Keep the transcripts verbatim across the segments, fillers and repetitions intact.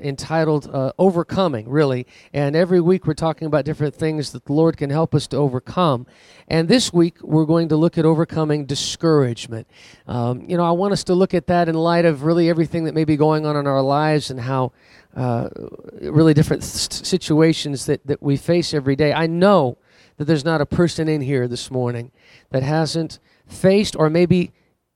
entitled uh, Overcoming, really. And every week we're talking about different things that the Lord can help us to overcome. And this week we're going to look at overcoming discouragement. Um, you know, I want us to look at that in light of really everything that may be going on in our lives and how uh, really different th- situations that, that we face every day. I know that there's not a person in here this morning that hasn't faced or maybe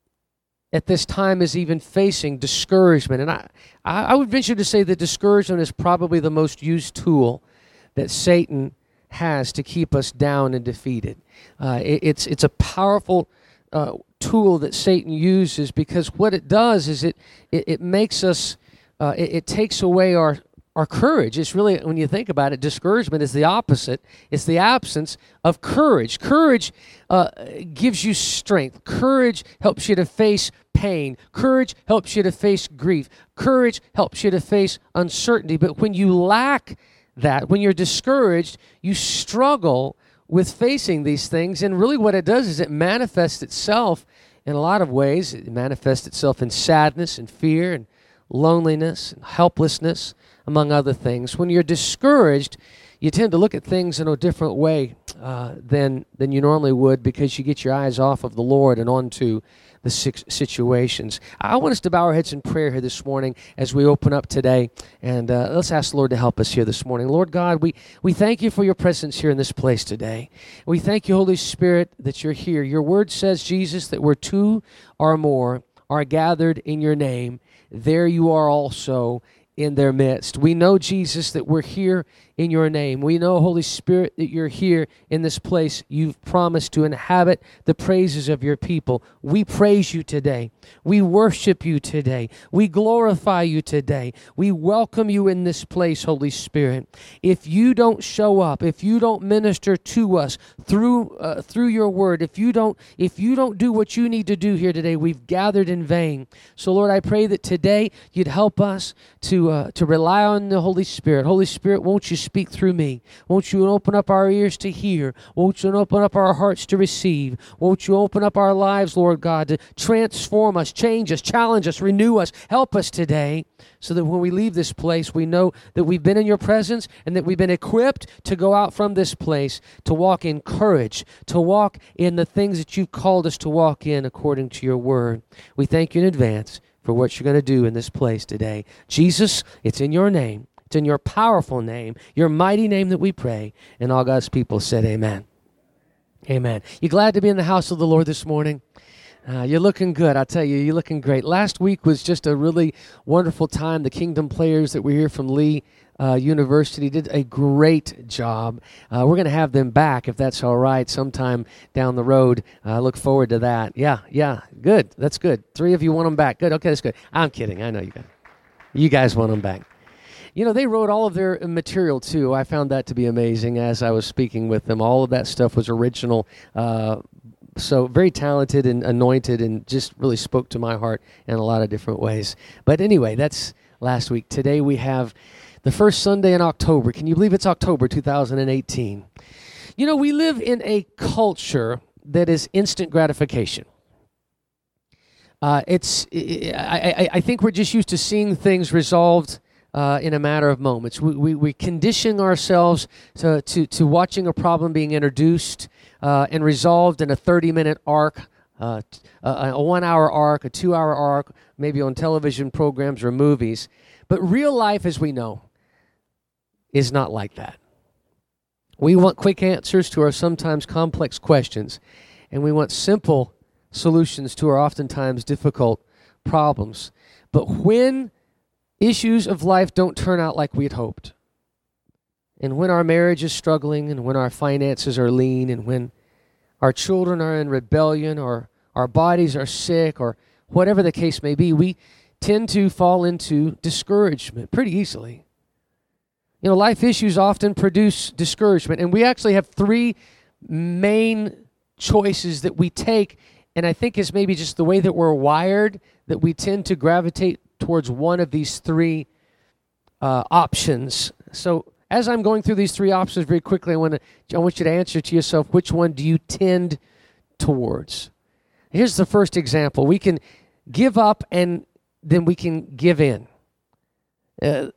at this time is even facing discouragement. And I, I would venture to say that discouragement is probably the most used tool that Satan has to keep us down and defeated. Uh, it, it's, it's a powerful uh, tool that Satan uses because what it does is it, it, it makes us, uh, it, it takes away our Our courage. It's really, when you think about it, discouragement is the opposite. It's the absence of courage. Courage uh, gives you strength. Courage helps you to face pain. Courage helps you to face grief. Courage helps you to face uncertainty. But when you lack that, when you're discouraged, you struggle with facing these things. And really what it does is it manifests itself in a lot of ways. It manifests itself in sadness and fear and loneliness and helplessness, among other things. When you're discouraged, you tend to look at things in a different way uh, than than you normally would because you get your eyes off of the Lord and onto the situations. I want us to bow our heads in prayer here this morning as we open up today, and uh, let's ask the Lord to help us here this morning. Lord God, we, we thank you for your presence here in this place today. We thank you, Holy Spirit, that you're here. Your word says, Jesus, that where two or more are gathered in your name, there you are also in their midst. We know, Jesus, that we're here in your name. We know, Holy Spirit, that you're here in this place. You've promised to inhabit the praises of your people. We praise you today. We worship you today. We glorify you today. We welcome you in this place, Holy Spirit. If you don't show up, if you don't minister to us through uh, through your word, if you don't if you don't do what you need to do here today, we've gathered in vain. So, Lord, I pray that today you'd help us to uh, to rely on the Holy Spirit. Holy Spirit, won't you speak through me? Won't you open up our ears to hear? Won't you open up our hearts to receive? Won't you open up our lives, Lord God, to transform us, change us, challenge us, renew us, help us today, so that when we leave this place, we know that we've been in your presence and that we've been equipped to go out from this place, to walk in courage, to walk in the things that you've called us to walk in according to your word. We thank you in advance for what you're going to do in this place today. Jesus, it's in your name. It's in your powerful name, your mighty name that we pray. And all God's people said amen. Amen. You glad to be in the house of the Lord this morning? Uh, you're looking good, I tell you. You're looking great. Last week was just a really wonderful time. The Kingdom players that were here from Lee uh, University did a great job. Uh, we're going to have them back, if that's all right, sometime down the road. I uh, look forward to that. Yeah, yeah, good. That's good. Three of you want them back. Good. Okay, that's good. I'm kidding. I know you guys. You guys want them back. You know, they wrote all of their material, too. I found that to be amazing as I was speaking with them. All of that stuff was original. Uh, so very talented and anointed and just really spoke to my heart in a lot of different ways. But anyway, that's last week. Today we have the first Sunday in October. Can you believe it's October two thousand eighteen? You know, we live in a culture that is instant gratification. Uh, it's I, I, I think we're just used to seeing things resolved Uh, in a matter of moments. We, we, we condition ourselves to, to, to watching a problem being introduced uh, and resolved in a thirty-minute arc, uh, a, a one-hour arc, a two-hour arc, maybe on television programs or movies. But real life, as we know, is not like that. We want quick answers to our sometimes complex questions, and we want simple solutions to our oftentimes difficult problems. But when issues of life don't turn out like we had hoped, and when our marriage is struggling, and when our finances are lean, and when our children are in rebellion, or our bodies are sick, or whatever the case may be, we tend to fall into discouragement pretty easily. You know, life issues often produce discouragement, and we actually have three main choices that we take, and I think it's maybe just the way that we're wired that we tend to gravitate towards one of these three uh, options. So as I'm going through these three options very quickly, I want to I want you to answer to yourself, which one do you tend towards? Here's the first example. We can give up and then we can give in. Uh,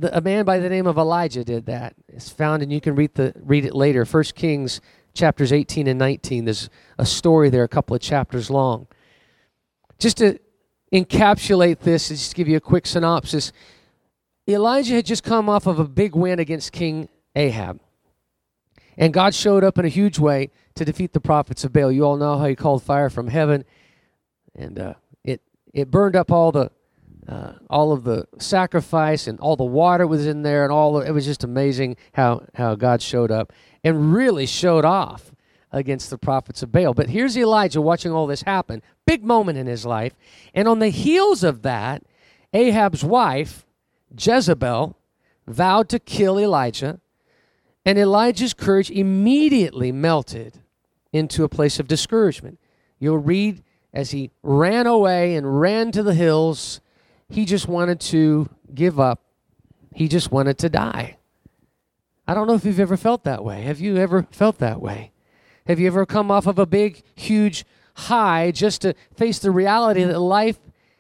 the, a man by the name of Elijah did that. It's found, and you can read the read it later. First Kings chapters eighteen and nineteen. There's a story there, a couple of chapters long. Just to encapsulate this, and just give you a quick synopsis. Elijah had just come off of a big win against King Ahab. And God showed up in a huge way to defeat the prophets of Baal. You all know how he called fire from heaven, and uh, it it burned up all the uh, all of the sacrifice, and all the water was in there, and all the, it was just amazing how how God showed up and really showed off against the prophets of Baal. But here's Elijah watching all this happen, big moment in his life, and on the heels of that, Ahab's wife Jezebel vowed to kill Elijah. And Elijah's courage immediately melted into a place of discouragement. You'll read as he ran away and ran to the hills, he just wanted to give up. He just wanted to die. I don't know if you've ever felt that way. Have you ever felt that way? Have you ever come off of a big, huge high just to face the reality that life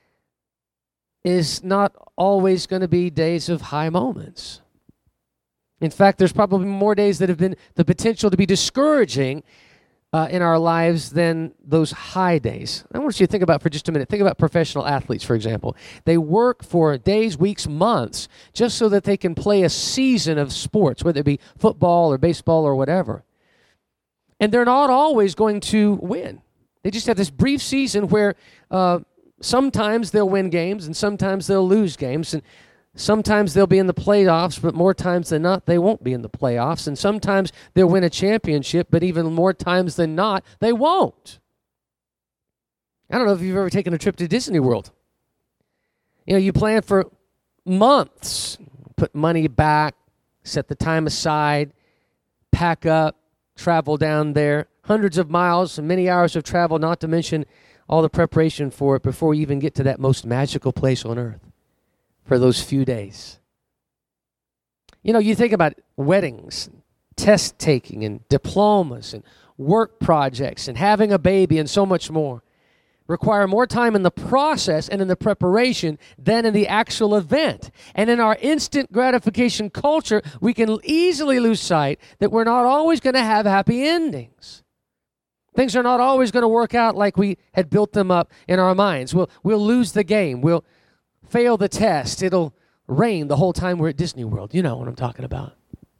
is not always going to be days of high moments? In fact, there's probably more days that have been the potential to be discouraging uh, in our lives than those high days. I want you to think about for just a minute. Think about professional athletes, for example. They work for days, weeks, months, just so that they can play a season of sports, whether it be football or baseball or whatever. And they're not always going to win. They just have this brief season where uh, sometimes they'll win games and sometimes they'll lose games. And sometimes they'll be in the playoffs, but more times than not, they won't be in the playoffs. And sometimes they'll win a championship, but even more times than not, they won't. I don't know if you've ever taken a trip to Disney World. You know, you plan for months, put money back, set the time aside, pack up, travel down there, hundreds of miles and many hours of travel, not to mention all the preparation for it before you even get to that most magical place on earth. For those few days. You know, you think about weddings, test taking, and diplomas, and work projects, and having a baby, and so much more. Require more time in the process and in the preparation than in the actual event. And in our instant gratification culture, we can easily lose sight that we're not always going to have happy endings. Things are not always going to work out like we had built them up in our minds. We'll, we'll lose the game. We'll fail the test. It'll rain the whole time we're at Disney World. You know what I'm talking about.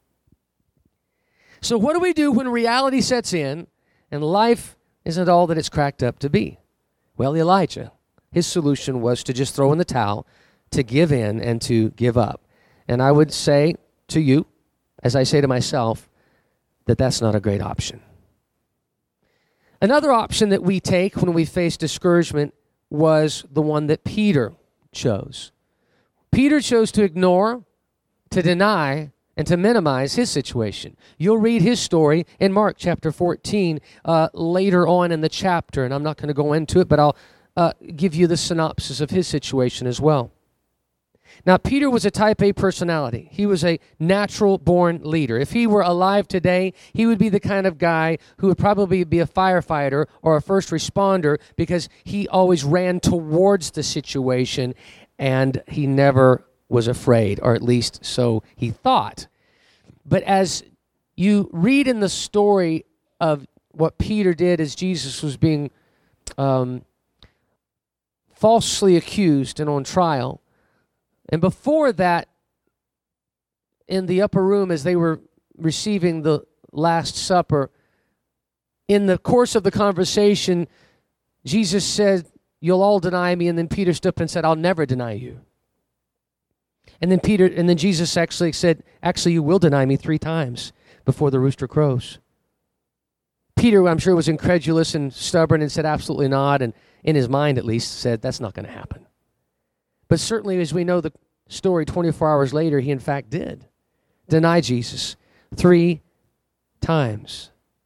So what do we do when reality sets in and life isn't all that it's cracked up to be? Well, Elijah, his solution was to just throw in the towel, to give in and to give up. And I would say to you, as I say to myself, that that's not a great option. Another option that we take when we face discouragement was the one that Peter chose. Peter chose to ignore, to deny, and to minimize his situation. You'll read his story in Mark chapter fourteen uh, later on in the chapter, and I'm not going to go into it, but I'll uh, give you the synopsis of his situation as well. Now, Peter was a type A personality. He was a natural-born leader. If he were alive today, he would be the kind of guy who would probably be a firefighter or a first responder because he always ran towards the situation and he never was afraid, or at least so he thought. But as you read in the story of what Peter did as Jesus was being um, falsely accused and on trial, and before that, in the upper room as they were receiving the Last Supper, in the course of the conversation, Jesus said, "You'll all deny me," and then Peter stood up and said, "I'll never deny you." And then Peter, and then Jesus actually said, "Actually, you will deny me three times before the rooster crows." Peter, I'm sure, was incredulous and stubborn and said, "Absolutely not," and in his mind at least said, "That's not going to happen." But certainly, as we know the story, twenty-four hours later, he in fact did deny Jesus three times.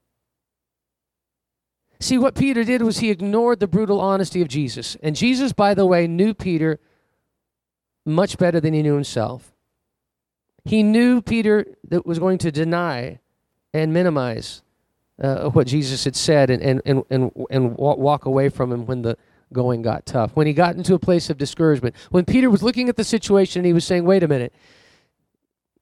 See, what Peter did was he ignored the brutal honesty of Jesus. And Jesus, by the way, knew Peter much better than he knew himself. He knew Peter that was going to deny and minimize uh, what Jesus had said and, and, and, and, and walk away from him when the going got tough, when he got into a place of discouragement. When Peter was looking at the situation and he was saying, wait a minute,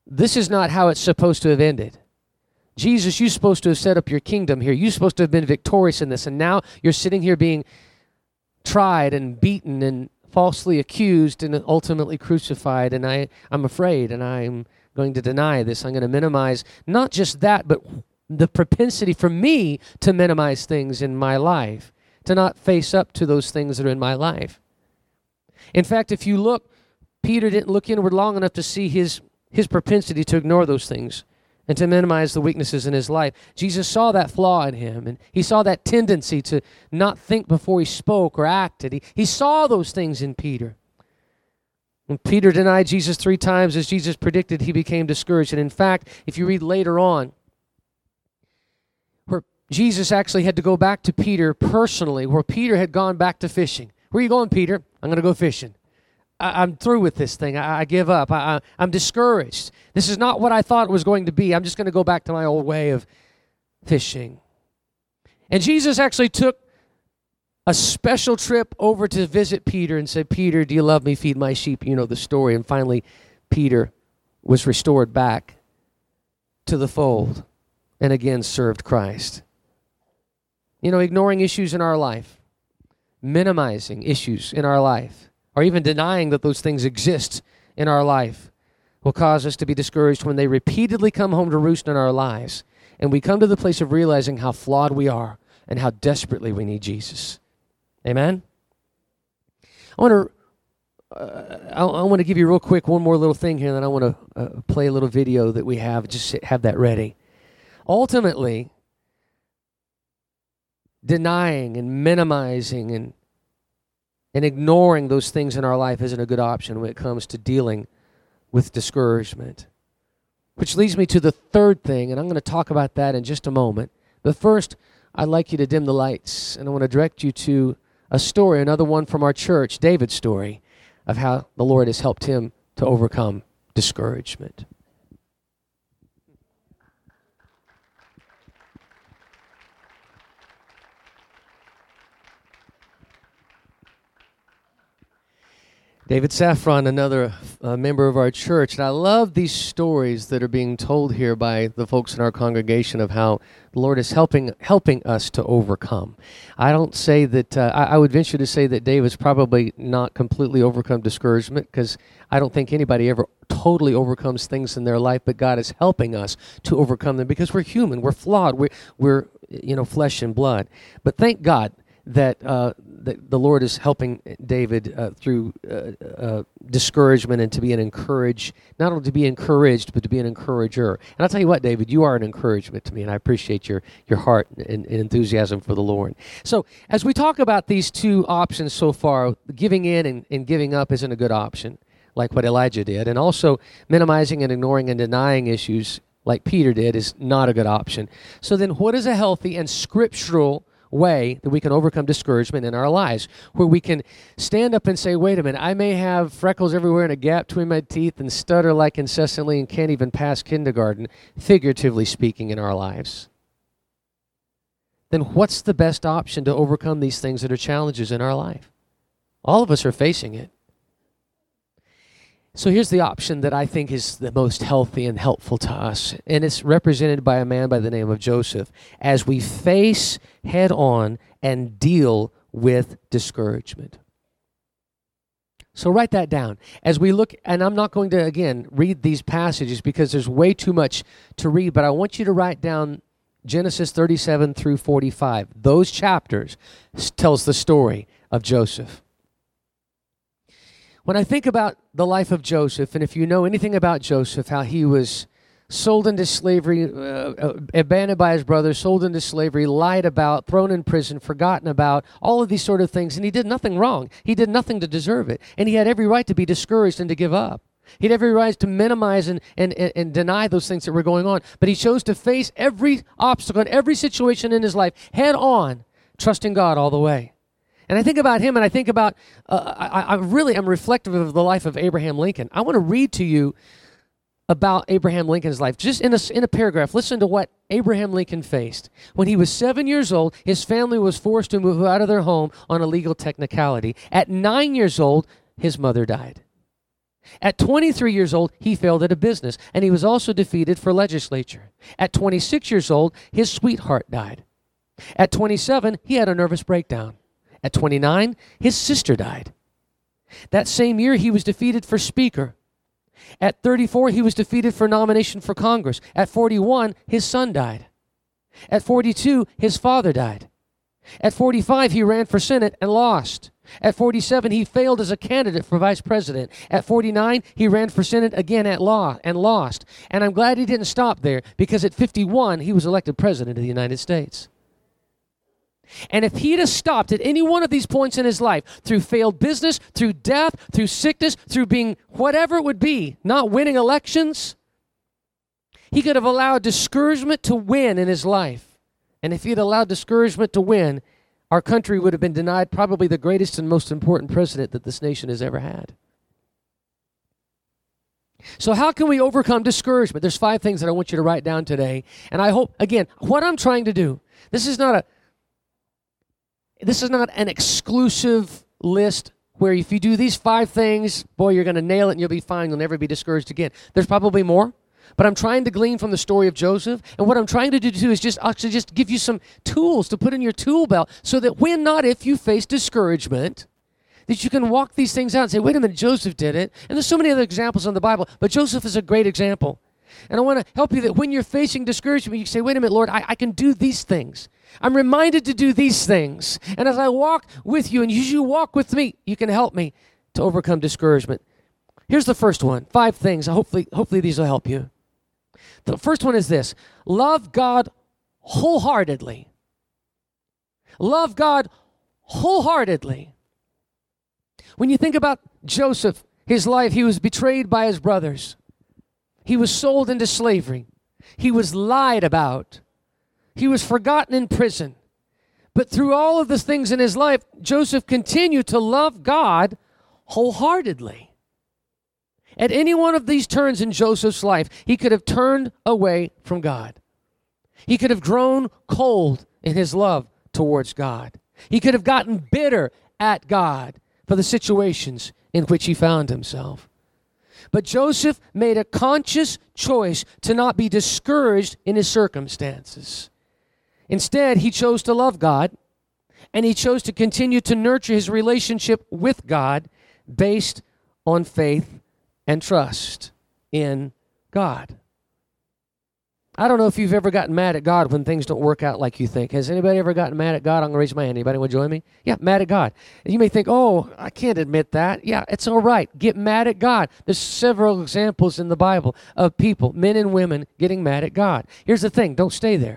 this is not how it's supposed to have ended. Jesus, you're supposed to have set up your kingdom here. You're supposed to have been victorious in this, and now you're sitting here being tried and beaten and falsely accused and ultimately crucified, and I, I'm afraid, and I'm going to deny this. I'm going to minimize not just that, but the propensity for me to minimize things in my life, to not face up to those things that are in my life. In fact, if you look, Peter didn't look inward long enough to see his, his propensity to ignore those things and to minimize the weaknesses in his life. Jesus saw that flaw in him, and he saw that tendency to not think before he spoke or acted. He, he saw those things in Peter. When Peter denied Jesus three times, as Jesus predicted, he became discouraged. And in fact, if you read later on, where Jesus actually had to go back to Peter personally, where Peter had gone back to fishing. Where are you going, Peter? I'm going to go fishing. I, I'm through with this thing. I, I give up. I, I, I'm discouraged. This is not what I thought it was going to be. I'm just going to go back to my old way of fishing. And Jesus actually took a special trip over to visit Peter and said, Peter, do you love me? Feed my sheep. You know the story. And finally, Peter was restored back to the fold and again served Christ. You know, ignoring issues in our life, minimizing issues in our life, or even denying that those things exist in our life will cause us to be discouraged when they repeatedly come home to roost in our lives, and we come to the place of realizing how flawed we are and how desperately we need Jesus. Amen? I want to uh, I, I want to give you real quick one more little thing here, and then I want to uh, play a little video that we have. Just have that ready. Ultimately, denying and minimizing and and ignoring those things in our life isn't a good option when it comes to dealing with discouragement. Which leads me to the third thing, and I'm going to talk about that in just a moment. But first, I'd like you to dim the lights, and I want to direct you to a story, another one from our church, David's story, of how the Lord has helped him to overcome discouragement. David Saffron, another uh, member of our church, and I love these stories that are being told here by the folks in our congregation of how the Lord is helping helping us to overcome. I don't say that, uh, I, I would venture to say that David's probably not completely overcome discouragement, because I don't think anybody ever totally overcomes things in their life, but God is helping us to overcome them because we're human, we're flawed, we're, we're you know, flesh and blood. But thank God that uh, that the Lord is helping David uh, through uh, uh, discouragement and to be an encourage, not only to be encouraged, but to be an encourager. And I'll tell you what, David, you are an encouragement to me, and I appreciate your, your heart and, and enthusiasm for the Lord. So as we talk about these two options so far, giving in and, and giving up isn't a good option, like what Elijah did, and also minimizing and ignoring and denying issues like Peter did is not a good option. So then what is a healthy and scriptural way that we can overcome discouragement in our lives, where we can stand up and say, wait a minute, I may have freckles everywhere and a gap between my teeth and stutter like incessantly and can't even pass kindergarten, figuratively speaking, in our lives. Then what's the best option to overcome these things that are challenges in our life? All of us are facing it. So here's the option that I think is the most healthy and helpful to us, and it's represented by a man by the name of Joseph, as we face head on and deal with discouragement. So write that down. As we look, and I'm not going to, again, read these passages because there's way too much to read, but I want you to write down Genesis thirty-seven through forty-five. Those chapters tells the story of Joseph. When I think about the life of Joseph, and if you know anything about Joseph, how he was sold into slavery, uh, abandoned by his brothers, sold into slavery, lied about, thrown in prison, forgotten about, all of these sort of things, and he did nothing wrong. He did nothing to deserve it, and he had every right to be discouraged and to give up. He had every right to minimize and, and, and, and deny those things that were going on, but he chose to face every obstacle and every situation in his life head on, trusting God all the way. And I think about him, and I think about, uh, I, I really am reflective of the life of Abraham Lincoln. I want to read to you about Abraham Lincoln's life. Just in a, in a paragraph, listen to what Abraham Lincoln faced. When he was seven years old, his family was forced to move out of their home on a legal technicality. At nine years old, his mother died. At twenty-three years old, he failed at a business, and he was also defeated for legislature. At twenty-six years old, his sweetheart died. At twenty-seven, he had a nervous breakdown. At twenty-nine, his sister died. That same year, he was defeated for speaker. At thirty-four, he was defeated for nomination for Congress. At forty-one, his son died. At forty-two, his father died. At forty-five, he ran for Senate and lost. At forty-seven, he failed as a candidate for vice president. At forty-nine, he ran for Senate again at law and lost. And I'm glad he didn't stop there, because at fifty-one, he was elected president of the United States. And if he'd have stopped at any one of these points in his life, through failed business, through death, through sickness, through being whatever it would be, not winning elections, he could have allowed discouragement to win in his life. And if he'd allowed discouragement to win, our country would have been denied probably the greatest and most important president that this nation has ever had. So how can we overcome discouragement? There's five things that I want you to write down today. And I hope, again, what I'm trying to do, this is not a This is not an exclusive list where if you do these five things, boy, you're going to nail it and you'll be fine. You'll never be discouraged again. There's probably more, but I'm trying to glean from the story of Joseph. And what I'm trying to do too is just actually just give you some tools to put in your tool belt so that when, not if, you face discouragement, that you can walk these things out and say, wait a minute, Joseph did it. And there's so many other examples in the Bible, but Joseph is a great example. And I want to help you that when you're facing discouragement, you say, wait a minute, Lord, I, I can do these things. I'm reminded to do these things. And as I walk with you and as you walk with me, you can help me to overcome discouragement. Here's the first one. Five things. Hopefully, hopefully these will help you. The first one is this. Love God wholeheartedly. Love God wholeheartedly. When you think about Joseph, his life, he was betrayed by his brothers. He was sold into slavery. He was lied about. He was forgotten in prison. But through all of the things in his life, Joseph continued to love God wholeheartedly. At any one of these turns in Joseph's life, he could have turned away from God. He could have grown cold in his love towards God. He could have gotten bitter at God for the situations in which he found himself. But Joseph made a conscious choice to not be discouraged in his circumstances. Instead, he chose to love God, and he chose to continue to nurture his relationship with God based on faith and trust in God. I don't know if you've ever gotten mad at God when things don't work out like you think. Has anybody ever gotten mad at God? I'm going to raise my hand. Anybody want to join me? Yeah, mad at God. And you may think, oh, I can't admit that. Yeah, it's all right. Get mad at God. There's several examples in the Bible of people, men and women, getting mad at God. Here's the thing. Don't stay there.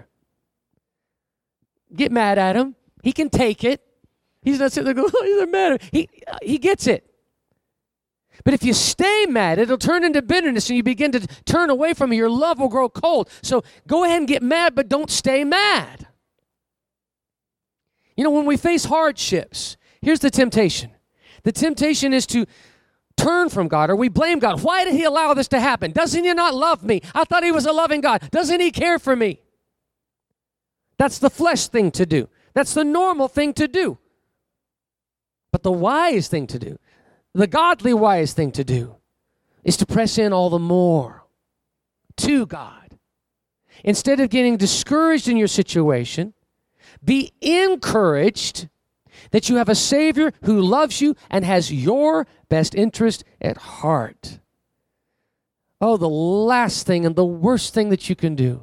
Get mad at him. He can take it. He's not sitting there going, oh, they're mad at me. He, uh, he gets it. But if you stay mad, it'll turn into bitterness and you begin to turn away from it. Your love will grow cold. So go ahead and get mad, but don't stay mad. You know, when we face hardships, here's the temptation. The temptation is to turn from God, or we blame God. Why did he allow this to happen? Doesn't he not love me? I thought he was a loving God. Doesn't he care for me? That's the flesh thing to do. That's the normal thing to do. But the wise thing to do, the godly wise thing to do, is to press in all the more to God. Instead of getting discouraged in your situation, be encouraged that you have a Savior who loves you and has your best interest at heart. Oh, the last thing and the worst thing that you can do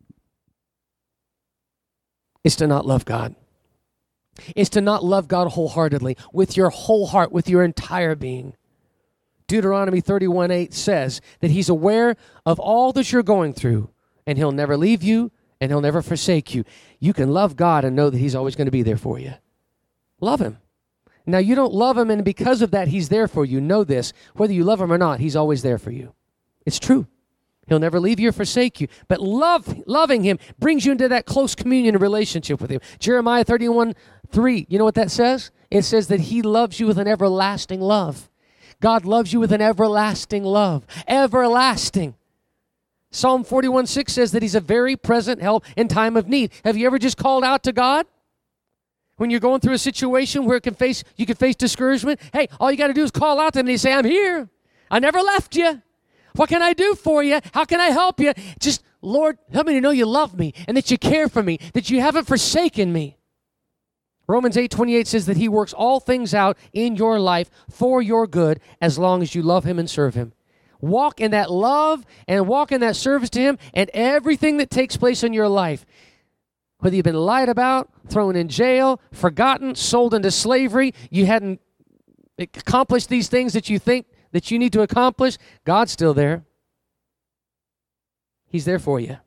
is to not love God. Is to not love God wholeheartedly, with your whole heart, with your entire being. Deuteronomy thirty-one eight says that he's aware of all that you're going through, and he'll never leave you, and he'll never forsake you. You can love God and know that he's always going to be there for you. Love him. Now, you don't love him, and because of that, he's there for you. Know this. Whether you love him or not, he's always there for you. It's true. He'll never leave you or forsake you. But love, loving him brings you into that close communion and relationship with him. Jeremiah thirty-one three, you know what that says? It says that he loves you with an everlasting love. God loves you with an everlasting love. Everlasting. Psalm forty-one six says that he's a very present help in time of need. Have you ever just called out to God? When you're going through a situation where it can face, you can face discouragement, hey, all you got to do is call out to him and you say, I'm here. I never left you. What can I do for you? How can I help you? Just, Lord, help me to know you love me and that you care for me, that you haven't forsaken me. Romans eight twenty-eight says that he works all things out in your life for your good as long as you love him and serve him. Walk in that love and walk in that service to him, and everything that takes place in your life, whether you've been lied about, thrown in jail, forgotten, sold into slavery, you hadn't accomplished these things that you think that you need to accomplish, God's still there. He's there for you.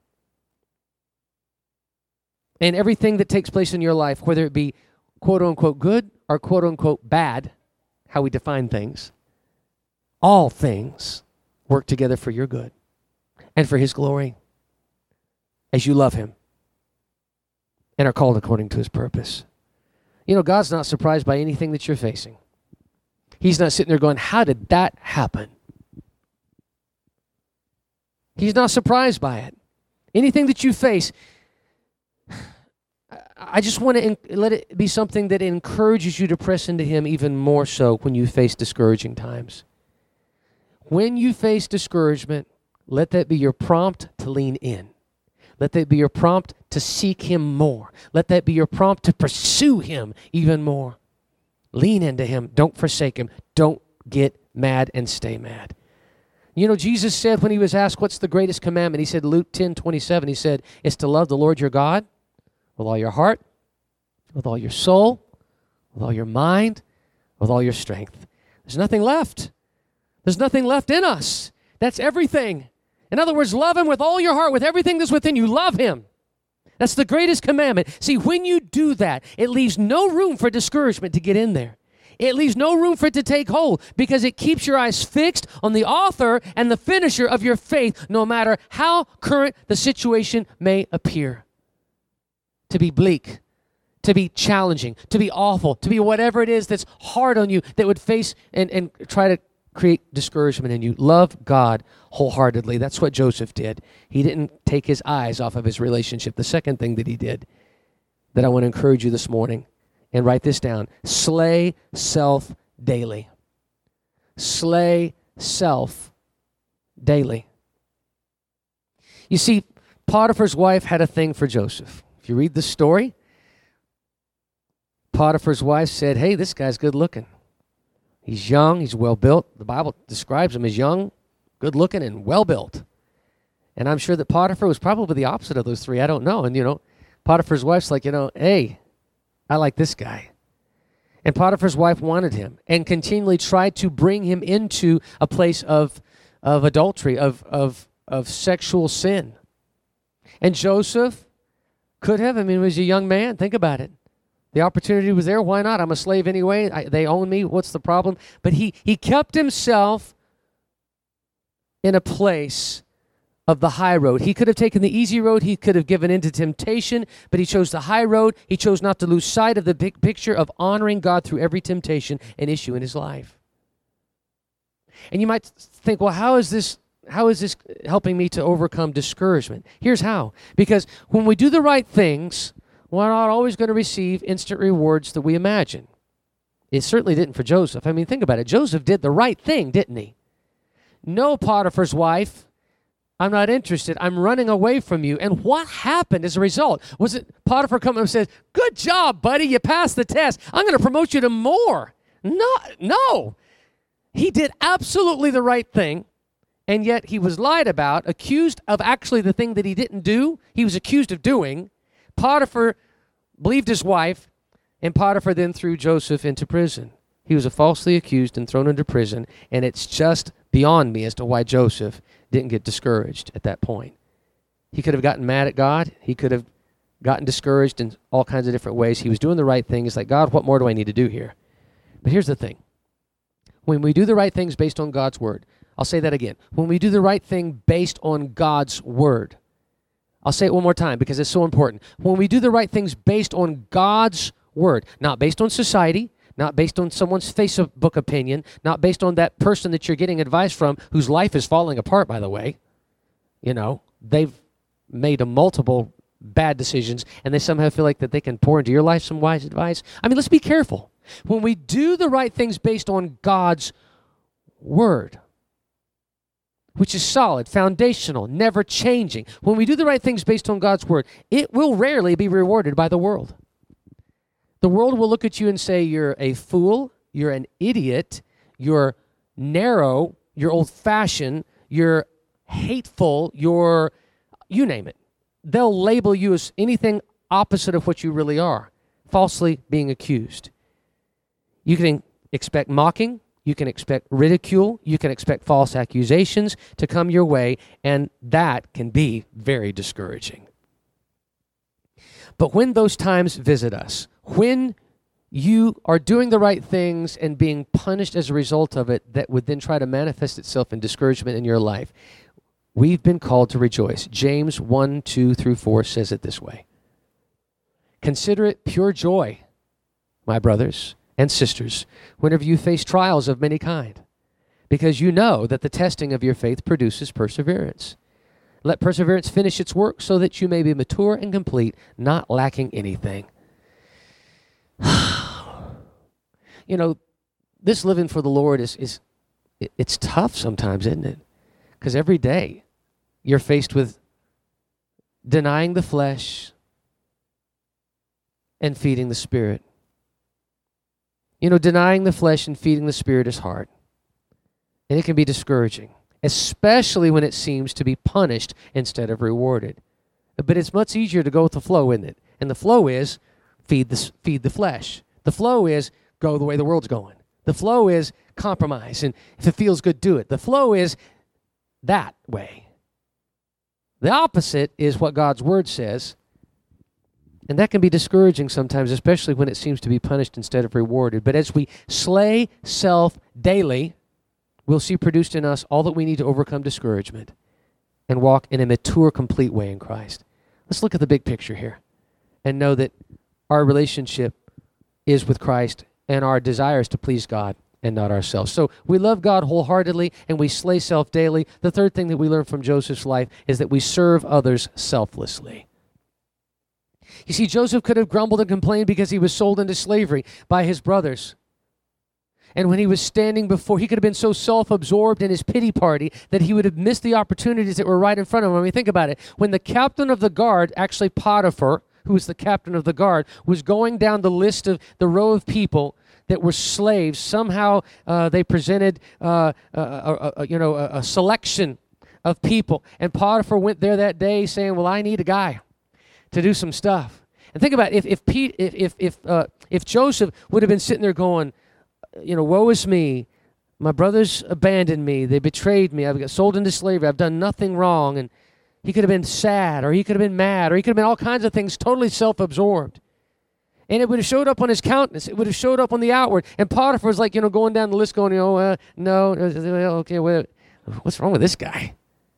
And everything that takes place in your life, whether it be quote-unquote good or quote-unquote bad, how we define things, all things work together for your good and for his glory as you love him and are called according to his purpose. You know, God's not surprised by anything that you're facing. He's not sitting there going, how did that happen? He's not surprised by it. Anything that you face, I just want to let it be something that encourages you to press into him even more so when you face discouraging times. When you face discouragement, let that be your prompt to lean in. Let that be your prompt to seek him more. Let that be your prompt to pursue him even more. Lean into him. Don't forsake him. Don't get mad and stay mad. You know, Jesus said when he was asked, what's the greatest commandment? He said, Luke ten twenty-seven, he said, it's to love the Lord your God with all your heart, with all your soul, with all your mind, with all your strength. There's nothing left. There's nothing left in us. That's everything. In other words, love him with all your heart, with everything that's within you. Love him. That's the greatest commandment. See, when you do that, it leaves no room for discouragement to get in there. It leaves no room for it to take hold because it keeps your eyes fixed on the author and the finisher of your faith, no matter how current the situation may appear. To be bleak, to be challenging, to be awful, to be whatever it is that's hard on you that would face and, and try to create discouragement in you. Love God wholeheartedly. That's what Joseph did. He didn't take his eyes off of his relationship. The second thing that he did that I want to encourage you this morning, and write this down, slay self daily. Slay self daily. You see, Potiphar's wife had a thing for Joseph. If you read the story, Potiphar's wife said, hey, this guy's good looking. He's young, he's well built. The Bible describes him as young, good looking, and well built. And I'm sure that Potiphar was probably the opposite of those three. I don't know. And, you know, Potiphar's wife's like, you know, hey, I like this guy. And Potiphar's wife wanted him and continually tried to bring him into a place of, of adultery, of, of, of sexual sin. And Joseph could have. I mean, he was a young man. Think about it. The opportunity was there. Why not? I'm a slave anyway. I, they own me. What's the problem? But he, he kept himself in a place of the high road. He could have taken the easy road. He could have given in to temptation, but he chose the high road. He chose not to lose sight of the big picture of honoring God through every temptation and issue in his life. And you might think, well, how is this, how is this helping me to overcome discouragement? Here's how. Because when we do the right things, we're not always going to receive instant rewards that we imagine. It certainly didn't for Joseph. I mean, think about it. Joseph did the right thing, didn't he? No, Potiphar's wife, I'm not interested. I'm running away from you. And what happened as a result? Was it Potiphar coming and says, good job, buddy, you passed the test. I'm going to promote you to more. No, no. He did absolutely the right thing, and yet he was lied about, accused of actually the thing that he didn't do. He was accused of doing. Potiphar believed his wife, and Potiphar then threw Joseph into prison. He was falsely accused and thrown into prison, and it's just beyond me as to why Joseph didn't get discouraged at that point. He could have gotten mad at God. He could have gotten discouraged in all kinds of different ways. He was doing the right thing. He's like, God, what more do I need to do here? But here's the thing. When we do the right things based on God's word, I'll say that again. When we do the right thing based on God's word, I'll say it one more time because it's so important. When we do the right things based on God's word, not based on society, not based on someone's Facebook opinion, not based on that person that you're getting advice from whose life is falling apart, by the way. You know, they've made a multiple bad decisions and they somehow feel like that they can pour into your life some wise advice. I mean, let's be careful. When we do the right things based on God's word, which is solid, foundational, never changing, when we do the right things based on God's word, it will rarely be rewarded by the world. The world will look at you and say, you're a fool, you're an idiot, you're narrow, you're old-fashioned, you're hateful, you're, you name it. They'll label you as anything opposite of what you really are, falsely being accused. You can expect mocking, you can expect ridicule, you can expect false accusations to come your way, and that can be very discouraging. But when those times visit us, when you are doing the right things and being punished as a result of it that would then try to manifest itself in discouragement in your life, we've been called to rejoice. James one, two through four says it this way. Consider it pure joy, my brothers and sisters, whenever you face trials of many kind, because you know that the testing of your faith produces perseverance. Let perseverance finish its work so that you may be mature and complete, not lacking anything. You know, this living for the Lord is, is it, it's tough sometimes, isn't it? Because every day you're faced with denying the flesh and feeding the Spirit. You know, denying the flesh and feeding the Spirit is hard. And it can be discouraging, especially when it seems to be punished instead of rewarded. But it's much easier to go with the flow, isn't it? And the flow is feed the, feed the flesh. The flow is go the way the world's going. The flow is compromise, and if it feels good, do it. The flow is that way. The opposite is what God's word says, and that can be discouraging sometimes, especially when it seems to be punished instead of rewarded. But as we slay self daily, we'll see produced in us all that we need to overcome discouragement and walk in a mature, complete way in Christ. Let's look at the big picture here and know that our relationship is with Christ and our desire is to please God and not ourselves. So we love God wholeheartedly and we slay self daily. The third thing that we learn from Joseph's life is that we serve others selflessly. You see, Joseph could have grumbled and complained because he was sold into slavery by his brothers. And when he was standing before, he could have been so self-absorbed in his pity party that he would have missed the opportunities that were right in front of him. I mean, think about it. When the captain of the guard, actually Potiphar, who was the captain of the guard, was going down the list of the row of people that were slaves, somehow uh, they presented uh, a, a, a, you know, a, a selection of people. And Potiphar went there that day saying, well, I need a guy to do some stuff. And think about it, if if Pete, if if if, uh, if Joseph would have been sitting there going, you know, woe is me, my brothers abandoned me, they betrayed me, I've got sold into slavery, I've done nothing wrong, and he could have been sad, or he could have been mad, or he could have been all kinds of things, totally self-absorbed. And it would have showed up on his countenance. It would have showed up on the outward. And Potiphar was like, you know, going down the list going, you know, uh, no, uh, okay, well, what's wrong with this guy?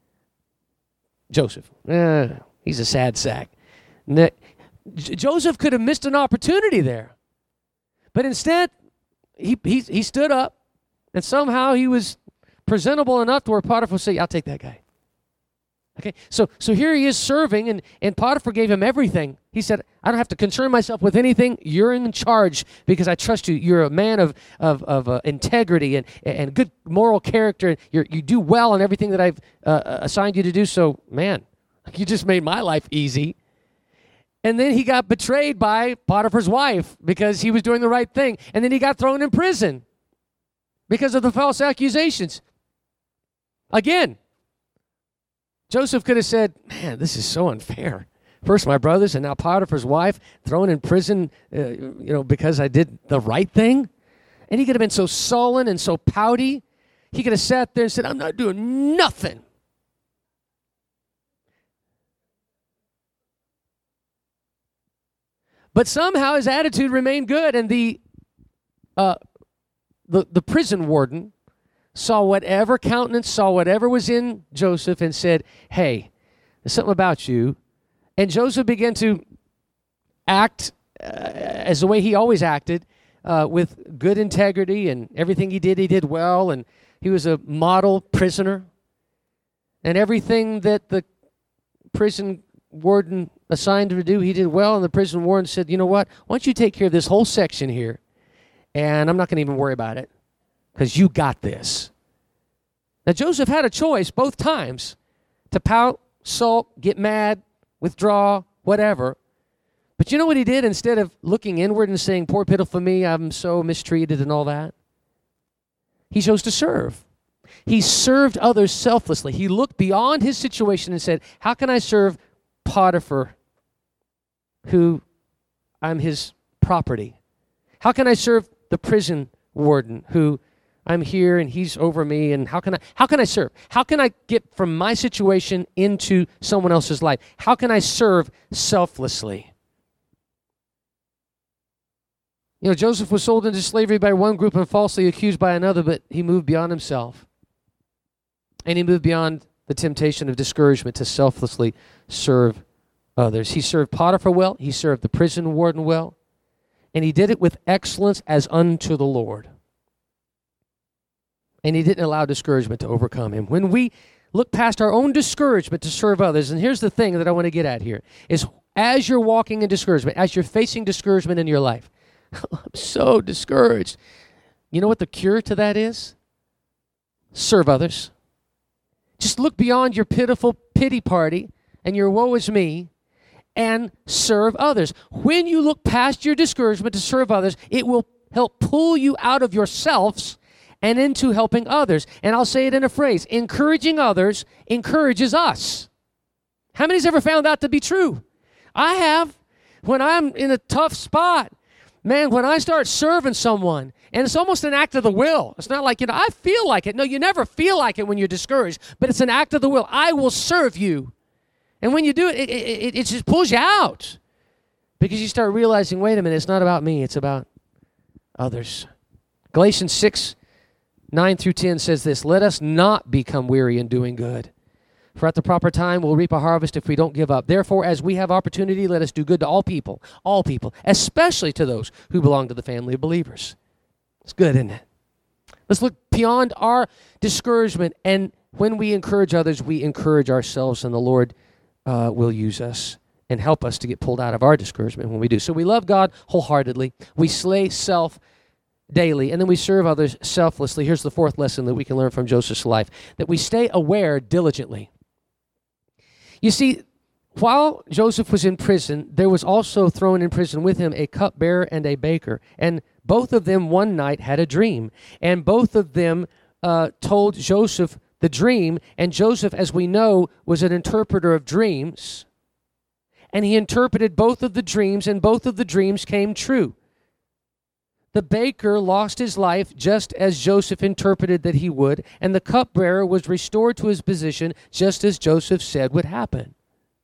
Joseph, uh, he's a sad sack. Ne- J- Joseph could have missed an opportunity there. But instead, he, he, he stood up, and somehow he was presentable enough to where Potiphar would say, I'll take that guy. Okay, so so here he is serving, and, and Potiphar gave him everything. He said, I don't have to concern myself with anything. You're in charge because I trust you. You're a man of of, of uh, integrity and, and good moral character. You're, you do well in everything that I've uh, assigned you to do. So, man, you just made my life easy. And then he got betrayed by Potiphar's wife because he was doing the right thing. And then he got thrown in prison because of the false accusations. Again, Joseph could have said, man, this is so unfair. First my brothers and now Potiphar's wife thrown in prison, uh, you know, because I did the right thing. And he could have been so sullen and so pouty. He could have sat there and said, I'm not doing nothing. But somehow his attitude remained good, and the uh, the the prison warden saw whatever countenance, saw whatever was in Joseph and said, hey, there's something about you. And Joseph began to act uh, as the way he always acted, uh, with good integrity, and everything he did, he did well, and he was a model prisoner. And everything that the prison warden assigned him to do, he did well, and the prison warden said, you know what, why don't you take care of this whole section here, and I'm not going to even worry about it, because you got this. Now, Joseph had a choice both times to pout, sulk, get mad, withdraw, whatever. But you know what he did instead of looking inward and saying, poor pitiful me, I'm so mistreated and all that? He chose to serve. He served others selflessly. He looked beyond his situation and said, how can I serve Potiphar, who I'm his property? How can I serve the prison warden, who I'm here and he's over me, and how can I how can I serve? How can I get from my situation into someone else's life? How can I serve selflessly? You know, Joseph was sold into slavery by one group and falsely accused by another, but he moved beyond himself. And he moved beyond the temptation of discouragement to selflessly serve others. He served Potiphar well. He served the prison warden well. And he did it with excellence as unto the Lord. And he didn't allow discouragement to overcome him. When we look past our own discouragement to serve others, and here's the thing that I want to get at here, is as you're walking in discouragement, as you're facing discouragement in your life, I'm so discouraged. You know what the cure to that is? Serve others. Just look beyond your pitiful pity party and your woe is me and serve others. When you look past your discouragement to serve others, it will help pull you out of yourselves and into helping others. And I'll say it in a phrase, encouraging others encourages us. How many's ever found that to be true? I have. When I'm in a tough spot, man, when I start serving someone, and it's almost an act of the will. It's not like, you know, I feel like it. No, you never feel like it when you're discouraged, but it's an act of the will. I will serve you. And when you do it, it, it, it just pulls you out because you start realizing, wait a minute, it's not about me, it's about others. Galatians six, nine through ten says this, let us not become weary in doing good. For at the proper time we'll reap a harvest if we don't give up. Therefore, as we have opportunity, let us do good to all people, all people, especially to those who belong to the family of believers. It's good, isn't it? Let's look beyond our discouragement, and when we encourage others, we encourage ourselves, and the Lord uh, will use us and help us to get pulled out of our discouragement when we do. So we love God wholeheartedly. We slay self daily, and then we serve others selflessly. Here's the fourth lesson that we can learn from Joseph's life, that we stay aware diligently. You see, while Joseph was in prison, there was also thrown in prison with him a cupbearer and a baker. And both of them one night had a dream. And both of them uh, told Joseph the dream. And Joseph, as we know, was an interpreter of dreams. And he interpreted both of the dreams, and both of the dreams came true. The baker lost his life just as Joseph interpreted that he would, and the cupbearer was restored to his position just as Joseph said would happen.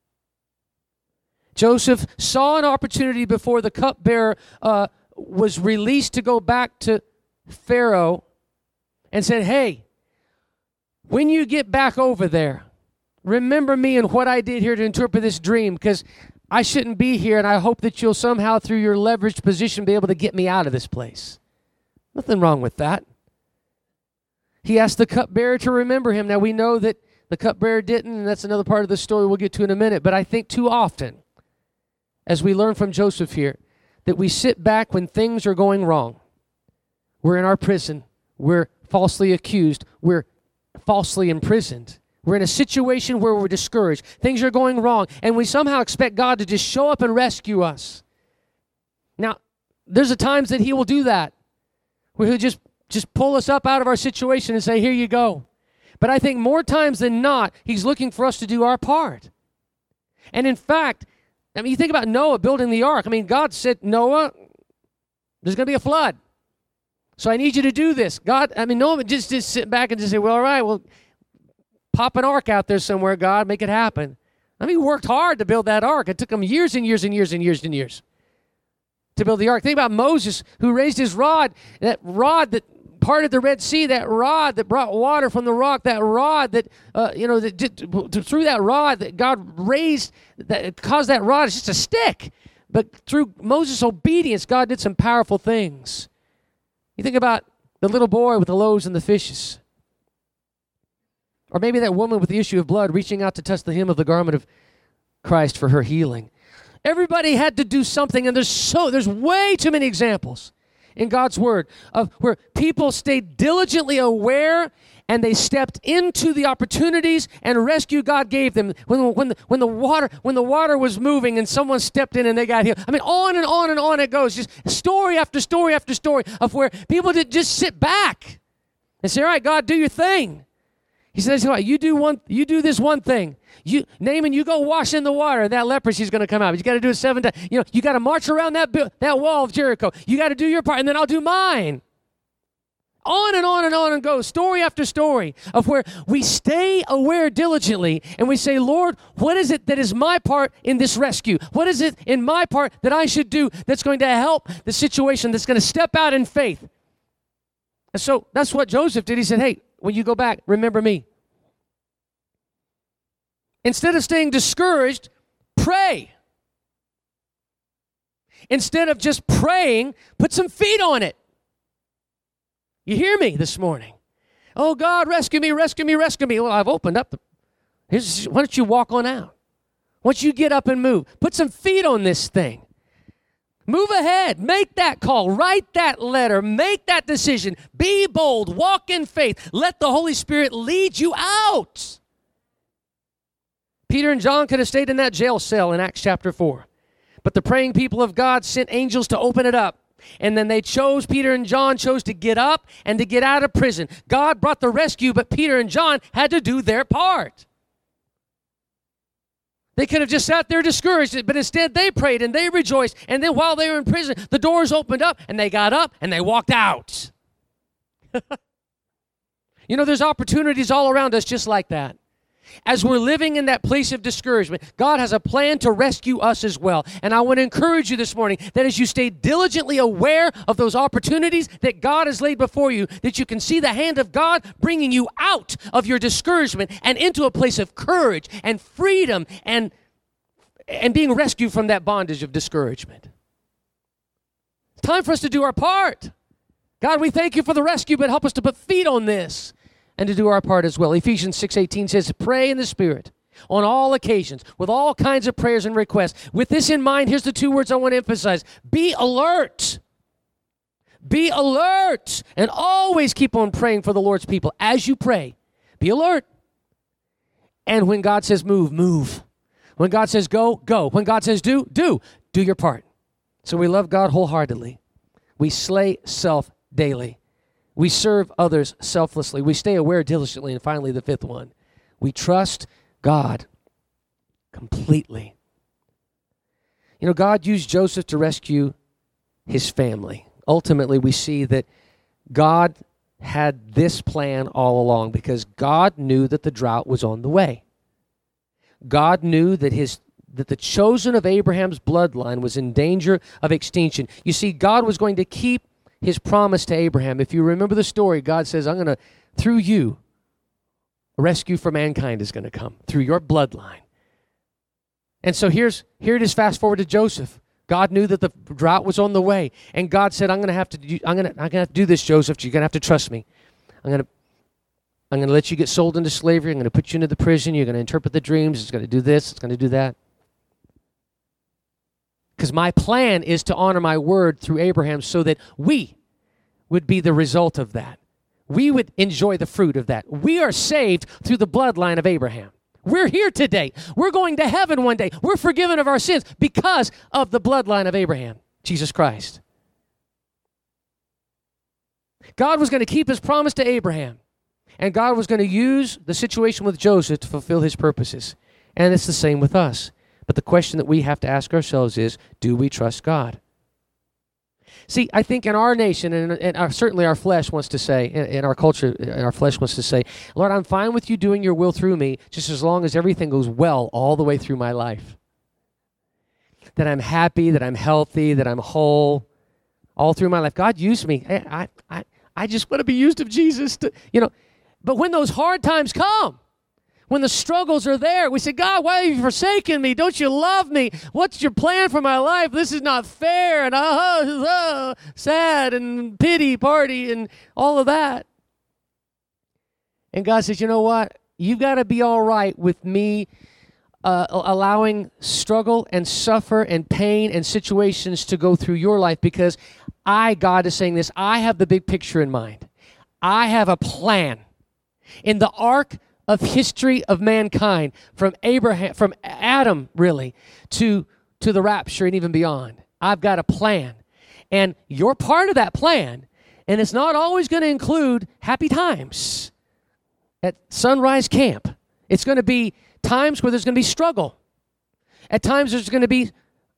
Joseph saw an opportunity before the cupbearer uh, was released to go back to Pharaoh and said, hey, when you get back over there, remember me and what I did here to interpret this dream, because I shouldn't be here, and I hope that you'll somehow, through your leveraged position, be able to get me out of this place. Nothing wrong with that. He asked the cupbearer to remember him. Now, we know that the cupbearer didn't, and that's another part of the story we'll get to in a minute, but I think too often, as we learn from Joseph here, that we sit back when things are going wrong. We're in our prison. We're falsely accused. We're falsely imprisoned. We're in a situation where we're discouraged. Things are going wrong, and we somehow expect God to just show up and rescue us. Now, there's a times that he will do that, where he'll just, just pull us up out of our situation and say, here you go. But I think more times than not, he's looking for us to do our part. And in fact, I mean, you think about Noah building the ark. I mean, God said, Noah, there's going to be a flood. So I need you to do this. God, I mean, Noah would just, just sit back and just say, well, all right, well, pop an ark out there somewhere, God, make it happen. I mean, he worked hard to build that ark. It took him years and years and years and years and years to build the ark. Think about Moses, who raised his rod, that rod that parted the Red Sea, that rod that brought water from the rock, that rod that, uh, you know, that did, through that rod that God raised, that caused that rod, it's just a stick. But through Moses' obedience, God did some powerful things. You think about the little boy with the loaves and the fishes. Or maybe that woman with the issue of blood reaching out to touch the hem of the garment of Christ for her healing. Everybody had to do something, and there's so there's way too many examples in God's Word of where people stayed diligently aware and they stepped into the opportunities and rescue God gave them. When, when, the, when, the water, when the water was moving and someone stepped in and they got healed. I mean, on and on and on it goes. Just story after story after story of where people did just sit back and say, all right, God, do your thing. He says, all right, you do one, you do this one thing. You, Naaman, you go wash in the water. That leprosy's going to come out. But you got to do it seven times. You know, you got to march around that, that wall of Jericho. You got to do your part, and then I'll do mine. On and on and on and go, story after story of where we stay aware diligently and we say, Lord, what is it that is my part in this rescue? What is it in my part that I should do that's going to help the situation, that's going to step out in faith? And so that's what Joseph did. He said, hey, when you go back, remember me. Instead of staying discouraged, pray. Instead of just praying, put some feet on it. You hear me this morning? Oh, God, rescue me, rescue me, rescue me. Well, I've opened up. The, here's, why don't you walk on out? Why don't you get up and move? Put some feet on this thing. Move ahead. Make that call. Write that letter. Make that decision. Be bold. Walk in faith. Let the Holy Spirit lead you out. Peter and John could have stayed in that jail cell in Acts chapter four. But the praying people of God sent angels to open it up. And then they chose, Peter and John chose to get up and to get out of prison. God brought the rescue, but Peter and John had to do their part. They could have just sat there discouraged, but instead they prayed and they rejoiced. And then while they were in prison, the doors opened up and they got up and they walked out. You know, there's opportunities all around us just like that. As we're living in that place of discouragement, God has a plan to rescue us as well. And I want to encourage you this morning that as you stay diligently aware of those opportunities that God has laid before you, that you can see the hand of God bringing you out of your discouragement and into a place of courage and freedom and, and being rescued from that bondage of discouragement. It's time for us to do our part. God, we thank you for the rescue, but help us to put feet on this and to do our part as well. Ephesians six eighteen says, pray in the Spirit on all occasions with all kinds of prayers and requests. With this in mind, here's the two words I want to emphasize. Be alert. Be alert and always keep on praying for the Lord's people. As you pray, be alert. And when God says move, move. When God says go, go. When God says do, do. Do your part. So we love God wholeheartedly. We slay self daily. We serve others selflessly. We stay aware diligently. And finally, the fifth one, we trust God completely. You know, God used Joseph to rescue his family. Ultimately, we see that God had this plan all along because God knew that the drought was on the way. God knew that his that the chosen of Abraham's bloodline was in danger of extinction. You see, God was going to keep his promise to Abraham. If you remember the story, God says, I'm going to, through you, a rescue for mankind is going to come through your bloodline. And so here's here it is. Fast forward to Joseph. God knew that the drought was on the way, and God said, "I'm going to have to. Do, I'm going to. I'm going to have to do this, Joseph. You're going to have to trust me. I'm going to. I'm going to let you get sold into slavery. I'm going to put you into the prison. You're going to interpret the dreams. It's going to do this. It's going to do that. Because my plan is to honor my word through Abraham so that we would be the result of that. We would enjoy the fruit of that. We are saved through the bloodline of Abraham. We're here today. We're going to heaven one day. We're forgiven of our sins because of the bloodline of Abraham, Jesus Christ. God was going to keep his promise to Abraham, and God was going to use the situation with Joseph to fulfill his purposes. And it's the same with us. But the question that we have to ask ourselves is, do we trust God? See, I think in our nation, and, and our, certainly our flesh wants to say, in, in our culture, in our flesh wants to say, Lord, I'm fine with you doing your will through me, just as long as everything goes well all the way through my life. That I'm happy, that I'm healthy, that I'm whole, all through my life. God used me. I, I, I, I just want to be used of Jesus. To, you know. But when those hard times come, when the struggles are there, we say, God, why have you forsaken me? Don't you love me? What's your plan for my life? This is not fair. And uh, uh, sad and pity party and all of that. And God says, you know what? You've got to be all right with me uh, allowing struggle and suffer and pain and situations to go through your life because I, God is saying this, I have the big picture in mind. I have a plan. In the arc of history of mankind, from Abraham, from Adam really, to, to the rapture and even beyond, I've got a plan. And you're part of that plan. And it's not always going to include happy times at Sunrise Camp. It's going to be times where there's going to be struggle. At times there's going to be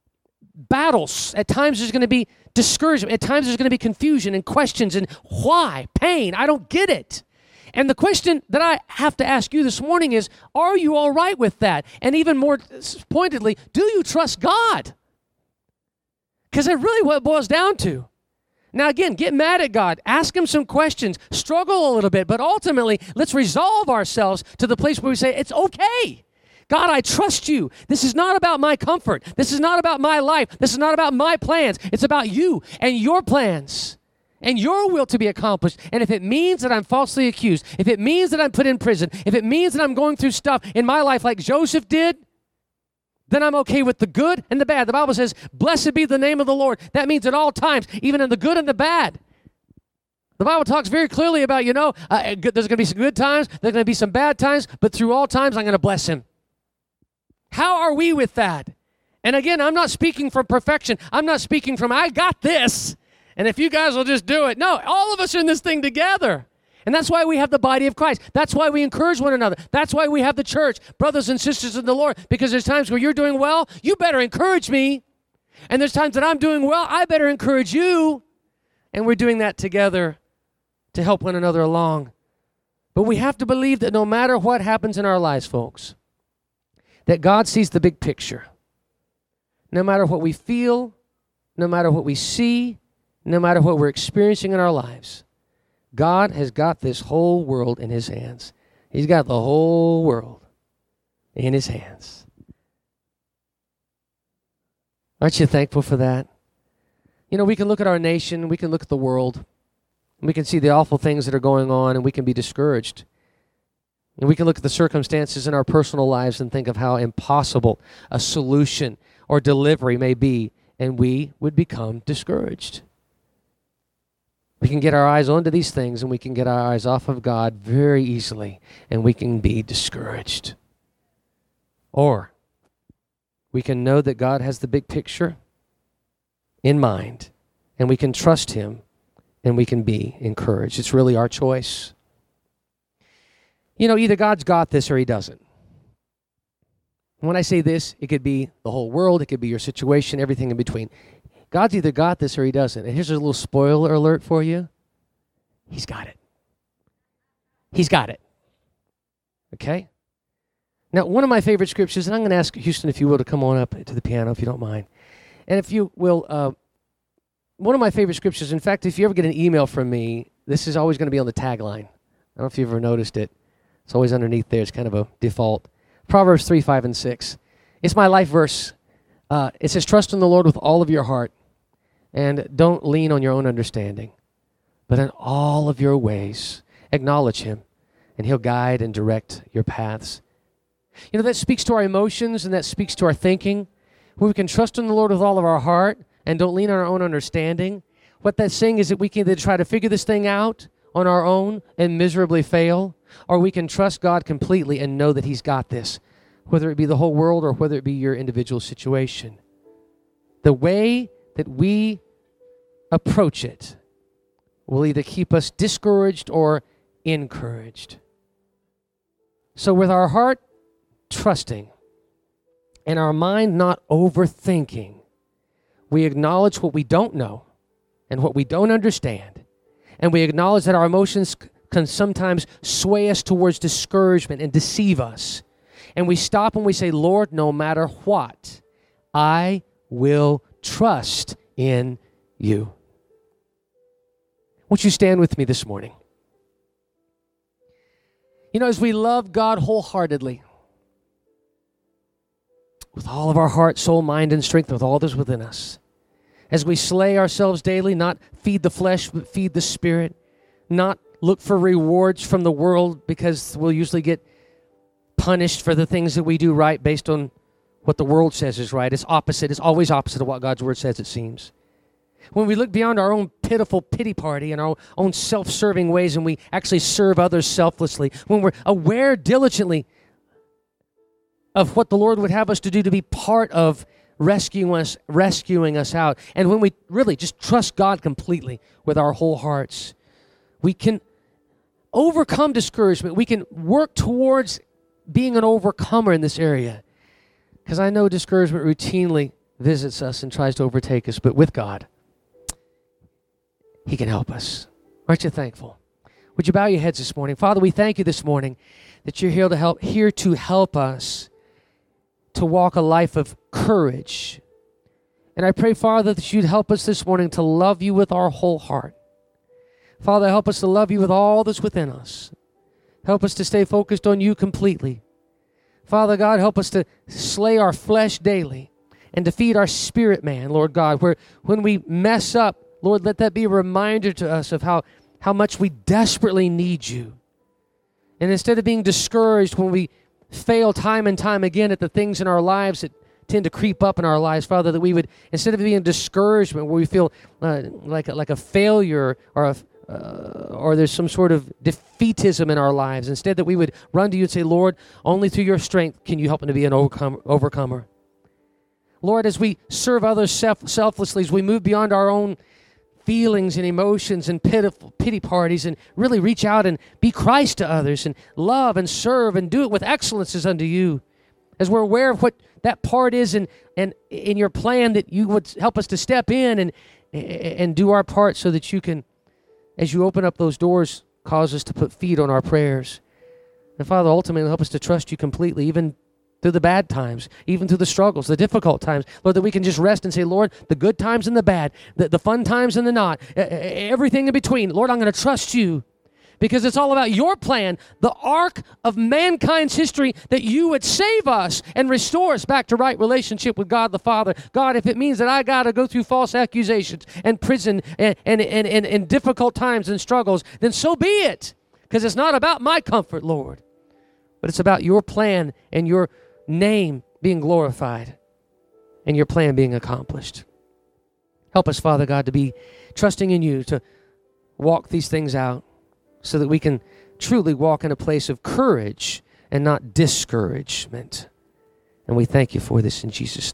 battles. At times there's going to be discouragement. At times there's going to be confusion and questions and why? Pain. I don't get it. And the question that I have to ask you this morning is, are you all right with that? And even more pointedly, do you trust God? Because it's really what it boils down to. Now again, get mad at God. Ask Him some questions. Struggle a little bit. But ultimately, let's resolve ourselves to the place where we say, it's okay. God, I trust you. This is not about my comfort. This is not about my life. This is not about my plans. It's about you and your plans and your will to be accomplished. And if it means that I'm falsely accused, if it means that I'm put in prison, if it means that I'm going through stuff in my life like Joseph did, then I'm okay with the good and the bad. The Bible says, blessed be the name of the Lord. That means at all times, even in the good and the bad. The Bible talks very clearly about, you know, uh, there's going to be some good times, there's going to be some bad times, but through all times, I'm going to bless Him. How are we with that? And again, I'm not speaking from perfection. I'm not speaking from, I got this, and if you guys will just do it. No, all of us are in this thing together. And that's why we have the body of Christ. That's why we encourage one another. That's why we have the church, brothers and sisters in the Lord, because there's times where you're doing well, you better encourage me. And there's times that I'm doing well, I better encourage you. And we're doing that together to help one another along. But we have to believe that no matter what happens in our lives, folks, that God sees the big picture. No matter what we feel, no matter what we see, no matter what we're experiencing in our lives, God has got this whole world in His hands. He's got the whole world in His hands. Aren't you thankful for that? You know, we can look at our nation, we can look at the world, and we can see the awful things that are going on, and we can be discouraged. And we can look at the circumstances in our personal lives and think of how impossible a solution or delivery may be, and we would become discouraged. We can get our eyes onto these things, and we can get our eyes off of God very easily, and we can be discouraged. Or we can know that God has the big picture in mind, and we can trust Him, and we can be encouraged. It's really our choice. You know, either God's got this or He doesn't. When I say this, it could be the whole world, it could be your situation, everything in between. God's either got this or He doesn't. And here's a little spoiler alert for you. He's got it. He's got it. Okay? Now, one of my favorite scriptures, and I'm going to ask Houston, if you will, to come on up to the piano, if you don't mind. And if you will, uh, one of my favorite scriptures, in fact, if you ever get an email from me, this is always going to be on the tagline. I don't know if you've ever noticed it. It's always underneath there. It's kind of a default. Proverbs three, five, and six. It's my life verse. Uh, it says, trust in the Lord with all of your heart, and don't lean on your own understanding, but in all of your ways, acknowledge Him, and He'll guide and direct your paths. You know, that speaks to our emotions, and that speaks to our thinking. Where we can trust in the Lord with all of our heart, and don't lean on our own understanding. What that's saying is that we can either try to figure this thing out on our own and miserably fail, or we can trust God completely and know that He's got this, whether it be the whole world or whether it be your individual situation. The way that we approach it will either keep us discouraged or encouraged. So with our heart trusting and our mind not overthinking, we acknowledge what we don't know and what we don't understand, and we acknowledge that our emotions can sometimes sway us towards discouragement and deceive us. And we stop and we say, Lord, no matter what, I will trust in you. Won't you stand with me this morning? You know, as we love God wholeheartedly, with all of our heart, soul, mind, and strength, with all that's within us, as we slay ourselves daily, not feed the flesh, but feed the Spirit, not look for rewards from the world, because we'll usually get punished for the things that we do right based on what the world says is right. It's opposite. It's always opposite of what God's Word says, it seems. When we look beyond our own pitiful pity party and our own self-serving ways and we actually serve others selflessly. When we're aware diligently of what the Lord would have us to do to be part of rescuing us, rescuing us out. And when we really just trust God completely with our whole hearts, we can overcome discouragement. We can work towards being an overcomer in this area. Because I know discouragement routinely visits us and tries to overtake us, but with God, He can help us. Aren't you thankful? Would you bow your heads this morning? Father, we thank you this morning that you're here to help, here to help us to walk a life of courage. And I pray, Father, that you'd help us this morning to love you with our whole heart. Father, help us to love you with all that's within us. Help us to stay focused on you completely. Father God, help us to slay our flesh daily and to feed our spirit man, Lord God, where when we mess up, Lord, let that be a reminder to us of how, how much we desperately need you. And instead of being discouraged when we fail time and time again at the things in our lives that tend to creep up in our lives, Father, that we would, instead of being discouragement where we feel uh, like, a, like a failure or a, uh, or there's some sort of defeatism in our lives, instead that we would run to you and say, Lord, only through your strength can you help me to be an overcomer. overcomer. Lord, as we serve others self- selflessly, as we move beyond our own feelings and emotions and pitiful pity parties and really reach out and be Christ to others and love and serve and do it with excellence as unto you. As we're aware of what that part is and and in your plan that you would help us to step in and and do our part so that you can, as you open up those doors, cause us to put feet on our prayers. And Father, ultimately help us to trust you completely, even through the bad times, even through the struggles, the difficult times. Lord, that we can just rest and say, Lord, the good times and the bad, the, the fun times and the not, everything in between. Lord, I'm going to trust you because it's all about your plan, the arc of mankind's history, that you would save us and restore us back to right relationship with God the Father. God, if it means that I got to go through false accusations and prison and, and, and, and, and difficult times and struggles, then so be it. Because it's not about my comfort, Lord, but it's about your plan and your name being glorified and your plan being accomplished. Help us, Father God, to be trusting in you to walk these things out so that we can truly walk in a place of courage and not discouragement. And we thank you for this in Jesus' name.